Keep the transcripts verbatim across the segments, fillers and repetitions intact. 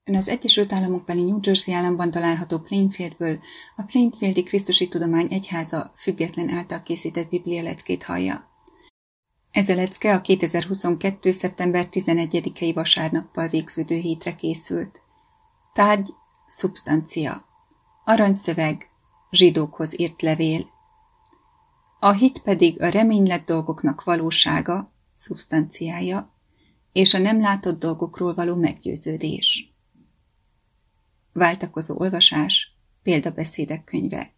Ön az Egyesült Államokbeli New Jersey államban található Plainfieldből a Plainfieldi Krisztusi Tudomány Egyháza független által készített Biblia leckét hallja. Ez a lecke a kétezer-huszonkettő. szeptember tizenegyedikei vasárnappal végződő hétre készült. Tárgy, szubstancia. Aranyszöveg, zsidókhoz írt levél. A hit pedig a reménylett dolgoknak valósága, szubstanciája, és a nem látott dolgokról való meggyőződés. Váltakozó olvasás, példabeszédek könyve.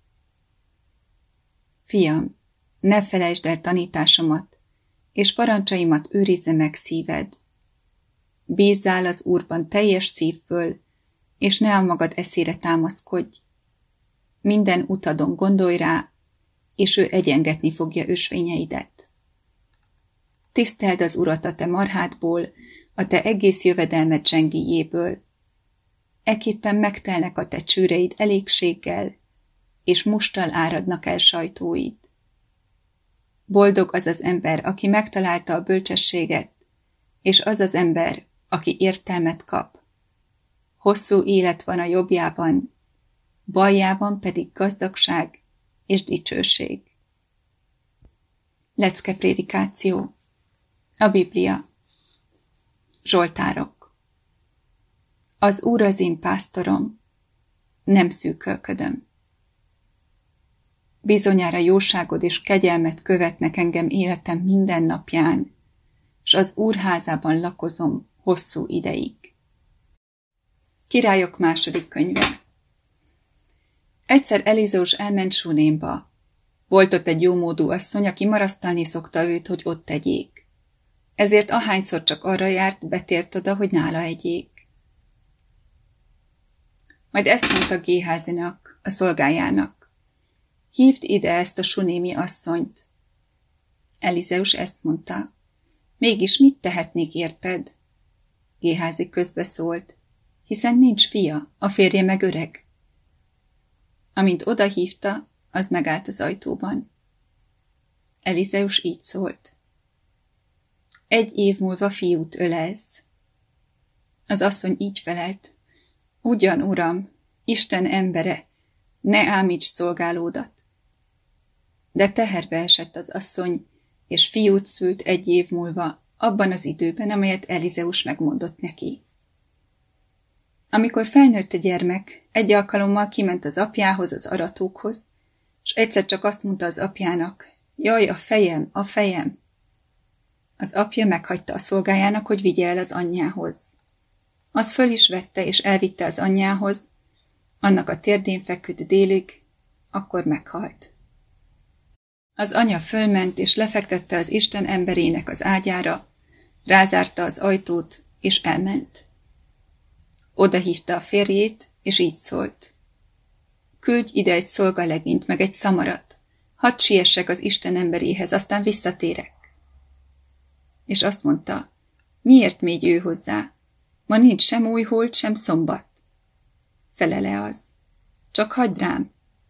Fiam, ne felejtsd el tanításomat, és parancsaimat őrizze meg szíved. Bízzál az Úrban teljes szívből, és ne a magad eszére támaszkodj. Minden utadon gondolj rá, és ő egyengetni fogja ösvényeidet. Tiszteld az Urat a te marhádból, a te egész jövedelmed zsengéjéből. Ekképpen megtelnek a te csőreid elégséggel, és musttal áradnak el sajtóid. Boldog az az ember, aki megtalálta a bölcsességet, és az az ember, aki értelmet kap. Hosszú élet van a jobbjában, baljában pedig gazdagság és dicsőség. Lecke prédikáció. A Biblia. Zsoltárok. Az Úr az én pásztorom, nem szűkölködöm. Bizonyára jóságod és kegyelmet követnek engem életem minden napján, s az Úr házában lakozom hosszú ideig. Királyok második könyve. Egyszer Elizeus elment Sunémba. Volt ott egy jómódú asszony, aki marasztalni szokta őt, hogy ott tegyék. Ezért ahányszor csak arra járt, betért oda, hogy nála egyék. Majd ezt mondta Géházinak, a szolgájának: hívd ide ezt a sunémi asszonyt. Elizeus ezt mondta: mégis mit tehetnék érted? Géházi közbeszólt: hiszen nincs fia, a férje meg öreg. Amint odahívta, az megállt az ajtóban. Elizeus így szólt: egy év múlva fiút ölelsz. Az asszony így felelt: ugyan, uram, Isten embere, ne ámíts szolgálódat. De teherbe esett az asszony, és fiút szült egy év múlva, abban az időben, amelyet Elizeus megmondott neki. Amikor felnőtt a gyermek, egy alkalommal kiment az apjához, az aratókhoz, és egyszer csak azt mondta az apjának: jaj, a fejem, a fejem! Az apja meghagyta a szolgájának, hogy vigye el az anyjához. Az föl is vette, és elvitte az anyjához, annak a térdén feküdt délig, akkor meghalt. Az anya fölment, és lefektette az Isten emberének az ágyára, rázárta az ajtót, és elment. Oda hívta a férjét, és így szólt: küldj ide egy szolgalegényt, meg egy szamarat, hadd siessek az Isten emberéhez, aztán visszatérek. És azt mondta: miért mégy ő hozzá? Ma nincs sem új hold, sem szombat. Felele az: csak hagyd rám.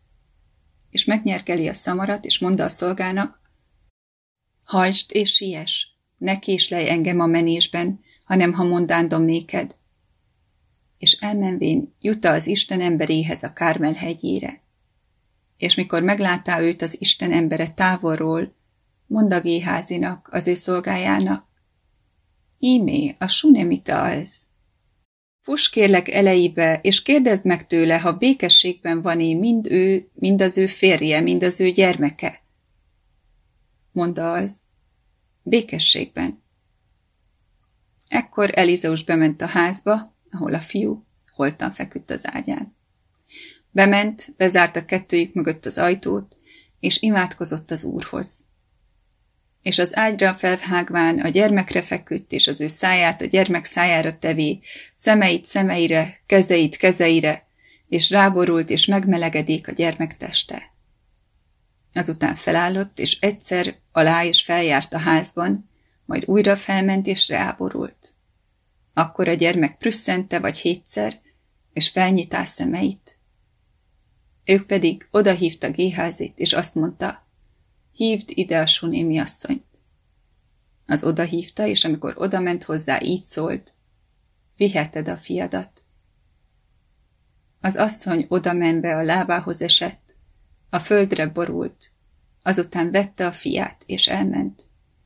És megnyergeli a szamarat, és mondta a szolgának: hajtsd és siess, ne késlelj engem a menésben, hanem ha mondándom néked. És elmenvén jutta az Isten emberéhez a Kármel hegyére. És mikor meglátá őt az Isten embere távolról, mondta Géházinak, az ő szolgájának: ímé, a sunemita az. Fuss kérlek elejébe, és kérdezd meg tőle, ha békességben van-e mind ő, mind az ő férje, mind az ő gyermeke. Mondta az: békességben. Ekkor Elizeus bement a házba, ahol a fiú holtan feküdt az ágyán. Bement, bezárta kettőjük mögött az ajtót, és imádkozott az Úrhoz. És az ágyra felhágván a gyermekre feküdt, és az ő száját a gyermek szájára tevé, szemeit szemeire, kezeit kezeire, és ráborult, és megmelegedék a gyermek teste. Azután felállott, és egyszer alá és feljárt a házban, majd újra felment, és ráborult. Akkor a gyermek prüsszente vagy hétszer, és felnyitá szemeit. Ők pedig odahívta Géházit, és azt mondta: hívd ide a sunémi asszonyt. Az odahívta, és amikor odament hozzá, így szólt: viheted a fiadat, Az asszony odamenve a lábához esett, a földre borult, azután vette a fiát, és elment.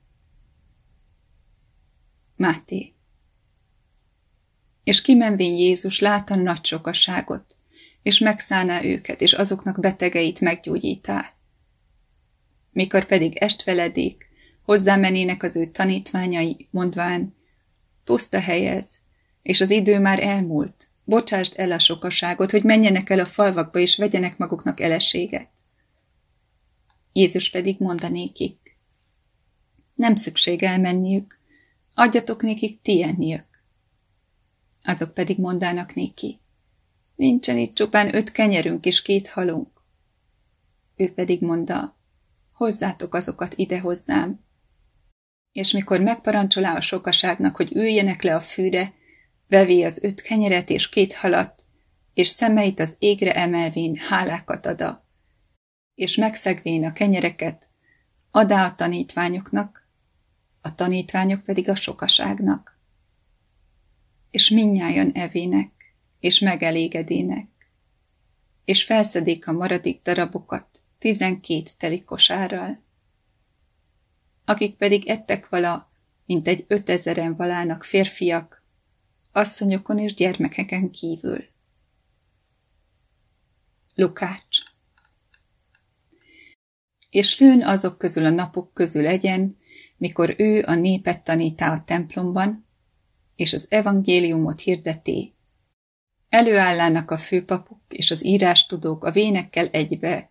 Máté. És kimenvén Jézus látta nagy sokaságot, és megszállná őket, és azoknak betegeit meggyógyítá. Mikor pedig estveledék, hozzámenének az ő tanítványai, mondván, puszta hely ez, és az idő már elmúlt, bocsásd el a sokaságot, hogy menjenek el a falvakba, és vegyenek maguknak eleséget. Jézus pedig mondanékik, nem szükség elmenniük, adjatok nékik ti enniük. Azok pedig mondának néki, nincsen itt csupán öt kenyerünk és két halunk. Ő pedig mondta, hozzátok azokat ide hozzám. És mikor megparancsolá a sokaságnak, hogy üljenek le a fűre, vevé az öt kenyeret és két halat, és szemeit az égre emelvén hálákat ada, és megszegvén a kenyereket, adá a tanítványoknak, a tanítványok pedig a sokaságnak. És mindnyájan evének, és megelégedének, és felszedék a maradék darabokat tizenkét teli kosárral. Akik pedig ettek vala, mint egy ötezeren valának férfiak, asszonyokon és gyermekeken kívül. Lukács. És lőn azok közül a napok közül legyen, mikor ő a népet tanítá a templomban, és az evangéliumot hirdeté. Előállának a főpapok és az írástudók a vénekkel egybe.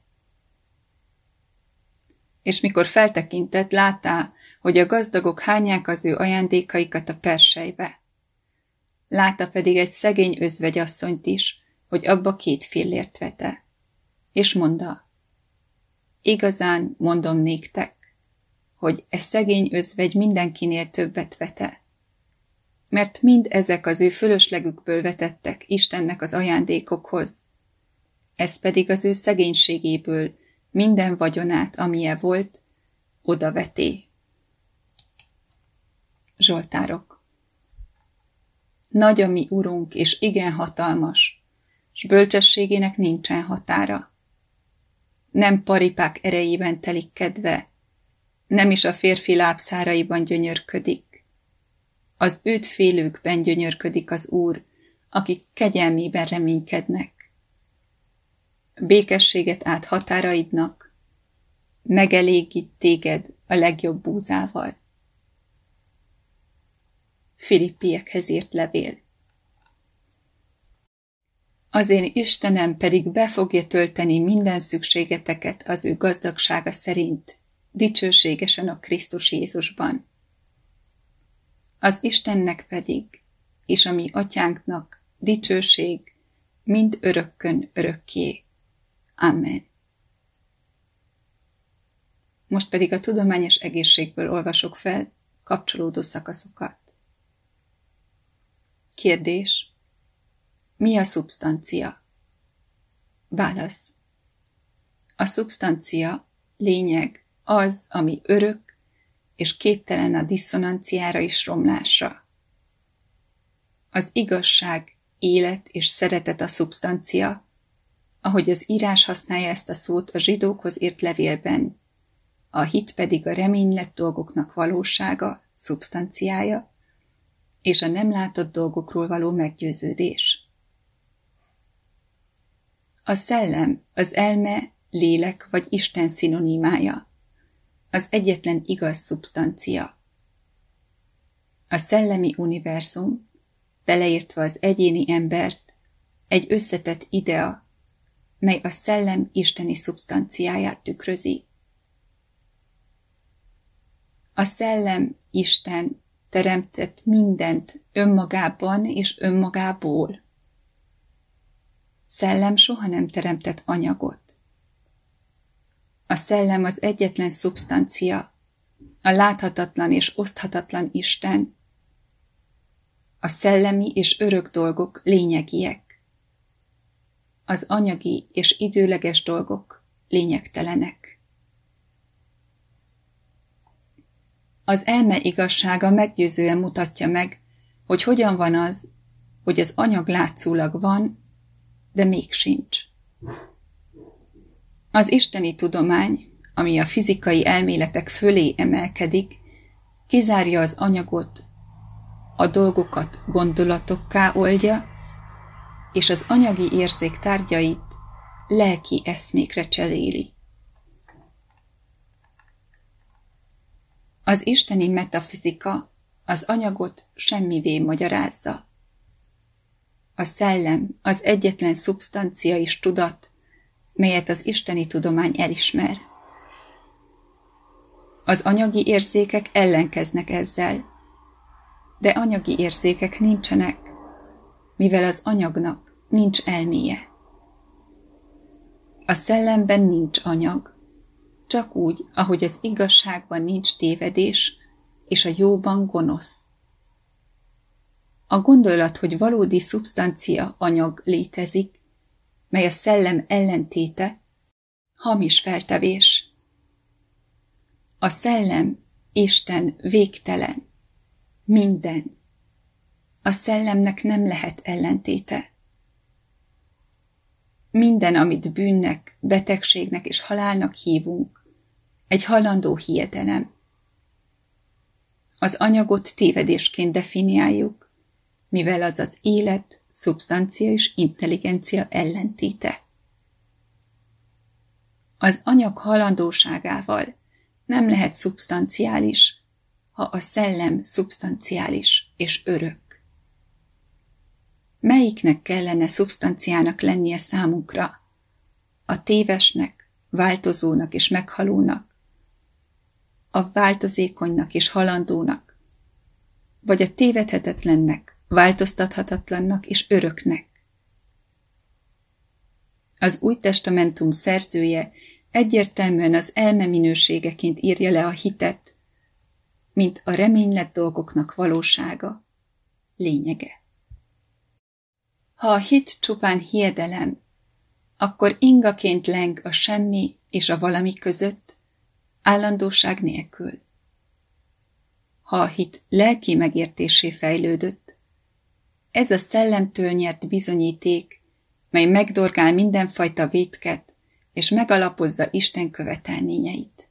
És mikor feltekintett, látá, hogy a gazdagok hányák az ő ajándékaikat a perselybe. Látta pedig egy szegény özvegyasszonyt is, hogy abba két fillért vete. És mondta, igazán mondom néktek, hogy e szegény özvegy mindenkinél többet vete. Mert mind ezek az ő fölöslegükből vetettek Istennek az ajándékokhoz. Ez pedig az ő szegénységéből minden vagyonát, amilyen volt, odaveté. Zsoltárok. Nagy a mi Urunk, és igen hatalmas, s bölcsességének nincsen határa. Nem paripák erejében telik kedve, nem is a férfi lábszáraiban gyönyörködik. Az őt félőkben gyönyörködik az Úr, akik kegyelmében reménykednek. Békességet át határaidnak, megelégít téged a legjobb búzával. Filippiekhez írt levél. Az én Istenem pedig be fogja tölteni minden szükségeteket az ő gazdagsága szerint, dicsőségesen a Krisztus Jézusban. Az Istennek pedig, és a mi atyánknak dicsőség mind örökkön örökké. Amen. Most pedig a tudományos egészségből olvasok fel kapcsolódó szakaszokat. Kérdés. Mi a szubstancia? Válasz. A szubstancia, lényeg, az, ami örök, és képtelen a diszonanciára és romlásra. Az igazság, élet és szeretet a szubstancia, ahogy az írás használja ezt a szót a zsidókhoz írt levélben, a hit pedig a reménylett dolgoknak valósága, szubstanciája, és a nem látott dolgokról való meggyőződés. A szellem, az elme, lélek vagy Isten szinonimája, az egyetlen igaz szubstancia. A szellemi univerzum, beleértve az egyéni embert, egy összetett idea, mely a szellem isteni szubstanciáját tükrözi. A szellem, Isten teremtett mindent önmagában és önmagából. Szellem soha nem teremtett anyagot. A szellem az egyetlen szubstancia, a láthatatlan és oszthatatlan Isten. A szellemi és örök dolgok lényegiek. Az anyagi és időleges dolgok lényegtelenek. Az elme igazsága meggyőzően mutatja meg, hogy hogyan van az, hogy az anyag látszólag van, de még sincs. Az isteni tudomány, ami a fizikai elméletek fölé emelkedik, kizárja az anyagot, a dolgokat gondolatokká oldja, és az anyagi érzék tárgyait lelki eszmékre cseréli. Az isteni metafizika az anyagot semmivé magyarázza. A szellem az egyetlen szubstancia és tudat, melyet az isteni tudomány elismer. Az anyagi érzékek ellenkeznek ezzel, de anyagi érzékek nincsenek, mivel az anyagnak nincs elméje. A szellemben nincs anyag, csak úgy, ahogy az igazságban nincs tévedés, és a jóban gonosz. A gondolat, hogy valódi szubstancia anyag létezik, mely a szellem ellentéte, hamis feltevés. A szellem, Isten végtelen, minden. A szellemnek nem lehet ellentéte. Minden, amit bűnnek, betegségnek és halálnak hívunk, egy halandó hiedelem. Az anyagot tévedésként definiáljuk, mivel az az élet, szubstancia és intelligencia ellentéte. Az anyag halandóságával nem lehet szubstanciális, ha a szellem szubstanciális és örök. Melyiknek kellene szubstanciának lennie számunkra? A tévesnek, változónak és meghalónak, a változékonynak és halandónak, vagy a tévedhetetlennek, változtathatatlannak és öröknek? Az Új Testamentum szerzője egyértelműen az elme minőségeként írja le a hitet, mint a reménylett dolgoknak valósága, lényege. Ha a hit csupán hiedelem, akkor ingaként leng a semmi és a valami között, állandóság nélkül. Ha a hit lelki megértésé fejlődött, ez a szellemtől nyert bizonyíték, mely megdorgál mindenfajta vétket, és megalapozza Isten követelményeit.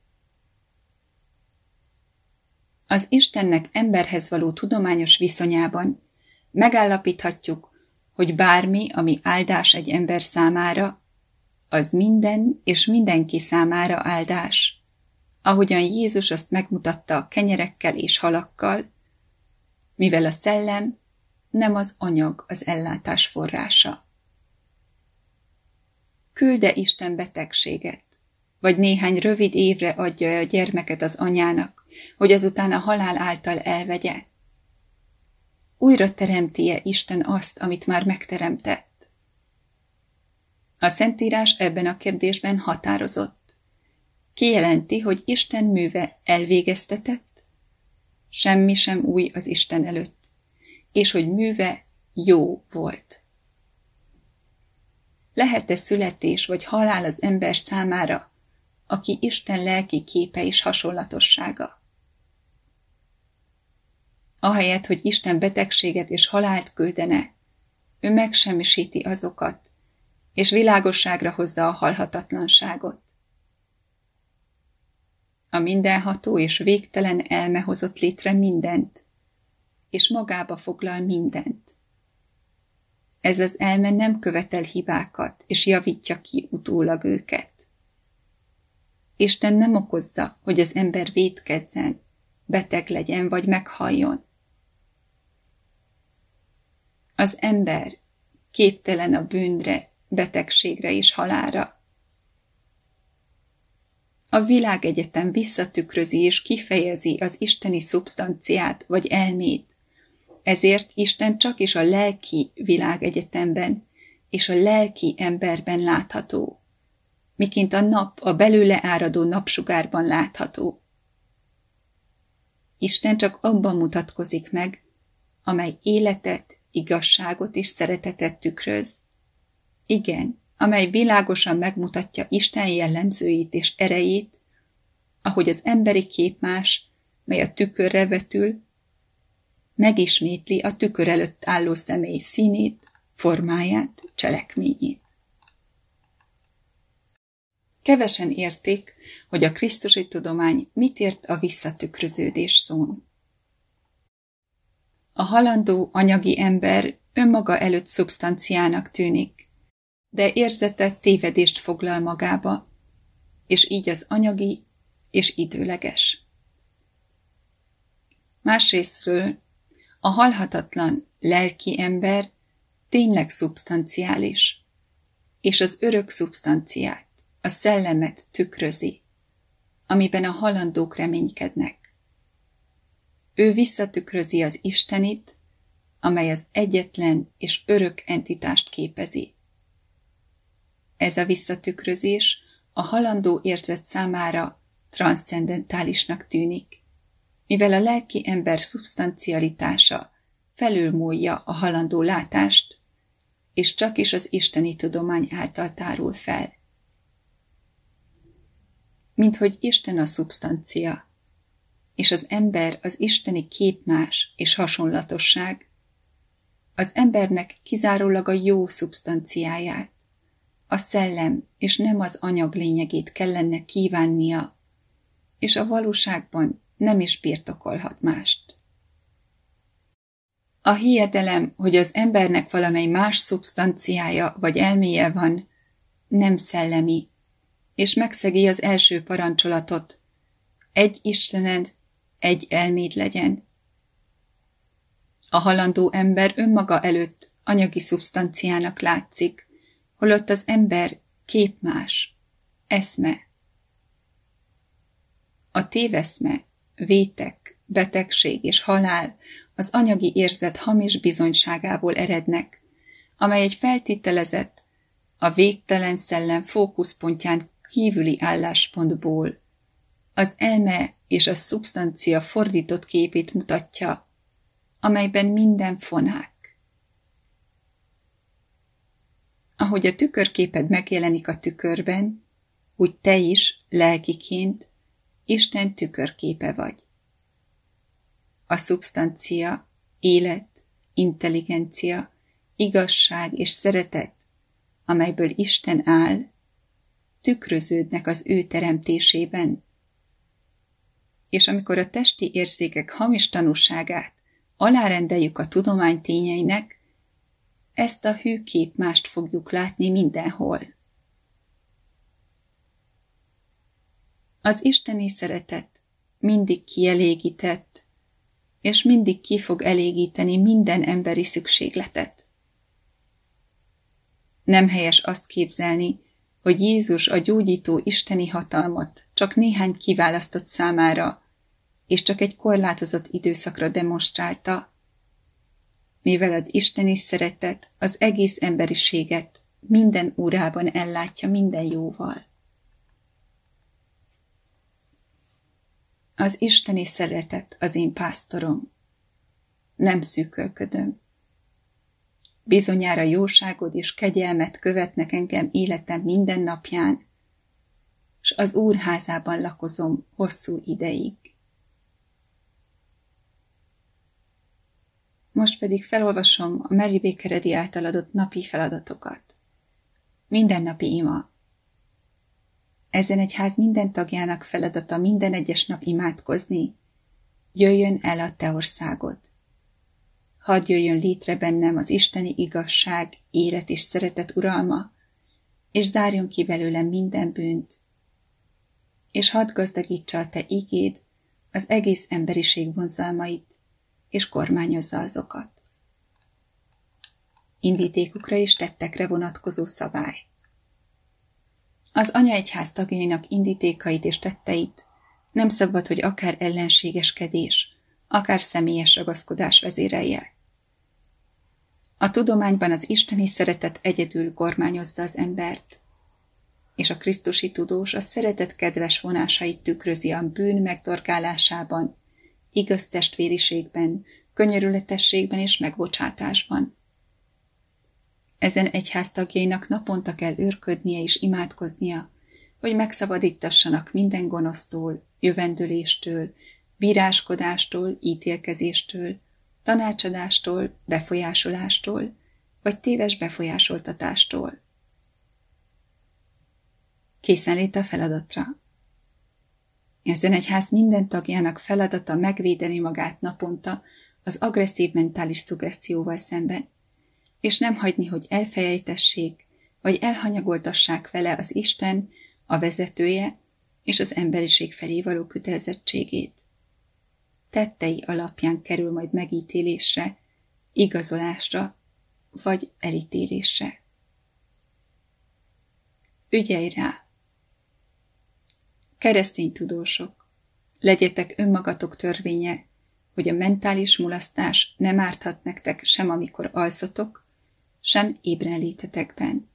Az Istennek emberhez való tudományos viszonyában megállapíthatjuk, hogy bármi, ami áldás egy ember számára, az minden és mindenki számára áldás, ahogyan Jézus azt megmutatta a kenyerekkel és halakkal, mivel a szellem nem az anyag az ellátás forrása. Külde Isten betegséget, vagy néhány rövid évre adja a gyermeket az anyának, hogy azután a halál által elvegye. Újra teremti-e Isten azt, amit már megteremtett? A Szentírás ebben a kérdésben határozott. Kijelenti, hogy Isten műve elvégeztetett, semmi sem új az Isten előtt, és hogy műve jó volt. Lehet-e születés vagy halál az ember számára, aki Isten lelki képe és hasonlatossága? Ahelyett, hogy Isten betegséget és halált küldene, ő megsemmisíti azokat, és világosságra hozza a halhatatlanságot. A mindenható és végtelen elme hozott létre mindent, és magába foglal mindent. Ez az elme nem követel hibákat, és javítja ki utólag őket. Isten nem okozza, hogy az ember vétkezzen, beteg legyen vagy meghalljon. Az ember képtelen a bűnre, betegségre és halálra. A világegyetem visszatükrözi és kifejezi az isteni szubstanciát vagy elmét, ezért Isten csak is a lelki világegyetemben és a lelki emberben látható, miként a nap a belőle áradó napsugárban látható. Isten csak abban mutatkozik meg, amely életet, igazságot és szeretetet tükröz. Igen, amely világosan megmutatja Isten jellemzőit és erejét, ahogy az emberi képmás, mely a tükörre vetül, megismétli a tükör előtt álló személy színét, formáját, cselekményét. Kevesen értik, hogy a krisztusi tudomány mit ért a visszatükröződés szón. A halandó anyagi ember önmaga előtt szubstanciának tűnik, de érzetet tévedést foglal magába, és így az anyagi és időleges. Másrésztről a halhatatlan lelki ember tényleg szubstanciális, és az örök szubstanciát, a szellemet tükrözi, amiben a halandók reménykednek. Ő visszatükrözi az Istenit, amely az egyetlen és örök entitást képezi. Ez a visszatükrözés a halandó érzet számára transzcendentálisnak tűnik, mivel a lelki ember szubstancialitása felülmúlja a halandó látást, és csak is az isteni tudomány által tárul fel. Minthogy Isten a szubstancia, és az ember az isteni képmás és hasonlatosság, az embernek kizárólag a jó szubstanciáját, a szellem és nem az anyag lényegét kellene kívánnia, és a valóságban nem is birtokolhat mást. A hiedelem, hogy az embernek valamely más szubstanciája vagy elméje van, nem szellemi, és megszegi az első parancsolatot, egy Istened, egy elméd legyen. A halandó ember önmaga előtt anyagi szubstanciának látszik, holott az ember képmás, eszme. A téveszme, vétek, betegség és halál az anyagi érzet hamis bizonyságából erednek, amely egy feltételezett, a végtelen szellem fókuszpontján kívüli álláspontból az elme és a szubstancia fordított képét mutatja, amelyben minden fonák. Ahogy a tükörképed megjelenik a tükörben, úgy te is, lelkiként, Isten tükörképe vagy. A szubstancia, élet, intelligencia, igazság és szeretet, amelyből Isten áll, tükröződnek az ő teremtésében. És amikor a testi érzékek hamis tanúságát alárendeljük a tudomány tényeinek, ezt a hű képmást fogjuk látni mindenhol. Az isteni szeretet mindig kielégített, és mindig ki fog elégíteni minden emberi szükségletet. Nem helyes azt képzelni, hogy Jézus a gyógyító isteni hatalmat csak néhány kiválasztott számára, és csak egy korlátozott időszakra demonstrálta, mivel az isteni szeretet az egész emberiséget minden órában ellátja minden jóval. Az isteni szeretet az én pásztorom. Nem szűkölködöm. Bizonyára jóságod és kegyelmet követnek engem életem minden napján, s az Úr házában lakozom hosszú ideig. Most pedig felolvasom a Mary Baker Eddy által adott napi feladatokat. Mindennapi ima. Ezen egy ház minden tagjának feladata minden egyes nap imádkozni. Jöjjön el a te országod. Hadd jöjjön létre bennem az isteni igazság, élet és szeretet uralma, és zárjon ki belőlem minden bűnt. És hadd gazdagítsa a te igéd az egész emberiség vonzalmait, és kormányozza azokat. Indítékukra és tettekre vonatkozó szabály. Az anyaegyház tagjainak indítékait és tetteit nem szabad, hogy akár ellenségeskedés, akár személyes ragaszkodás vezérelje. A tudományban az isteni szeretet egyedül kormányozza az embert, és a krisztusi tudós a szeretet kedves vonásait tükrözi a bűn megdorgálásában, igaz testvériségben, könyörületességben és megbocsátásban. Ezen egyház tagjainak naponta kell őrködnie és imádkoznia, hogy megszabadítassanak minden gonosztól, jövendőléstől, bíráskodástól, ítélkezéstől, tanácsadástól, befolyásolástól, vagy téves befolyásoltatástól. Készenlét a feladatra. A zenegyház minden tagjának feladata megvédeni magát naponta az agresszív mentális szuggesztióval szemben, és nem hagyni, hogy elfelejtessék, vagy elhanyagoltassák vele az Isten, a vezetője és az emberiség felé való kötelezettségét. Tettei alapján kerül majd megítélésre, igazolásra vagy elítélésre. Ügyelj rá! Keresztény tudósok, legyetek önmagatok törvénye, hogy a mentális mulasztás nem árthat nektek sem amikor alszatok, sem ébrenlétetekben.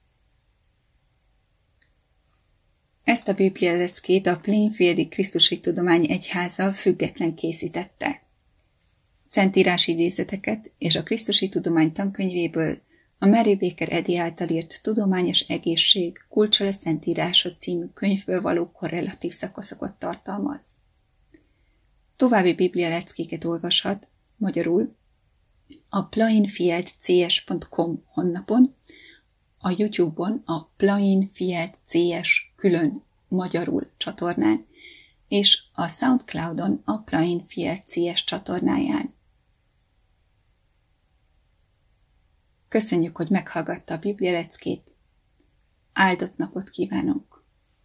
Ezt a biblialeckét a Plainfieldi Krisztusi Tudomány Egyháza független készítette. Szentírás idézeteket és a Krisztusi Tudomány tankönyvéből a Mary Baker Eddy által írt Tudományos egészség kulcsa a Szentíráshoz című könyvből való korrelatív szakaszokat tartalmaz. További biblialeckéket olvashat magyarul a plainfield c s pont com honlapon, a YouTube-on a Plainfield C S külön magyarul csatornán, és a SoundCloud-on a Plainfield C S csatornáján. Köszönjük, hogy meghallgatta a biblialeckét. Áldott napot kívánunk!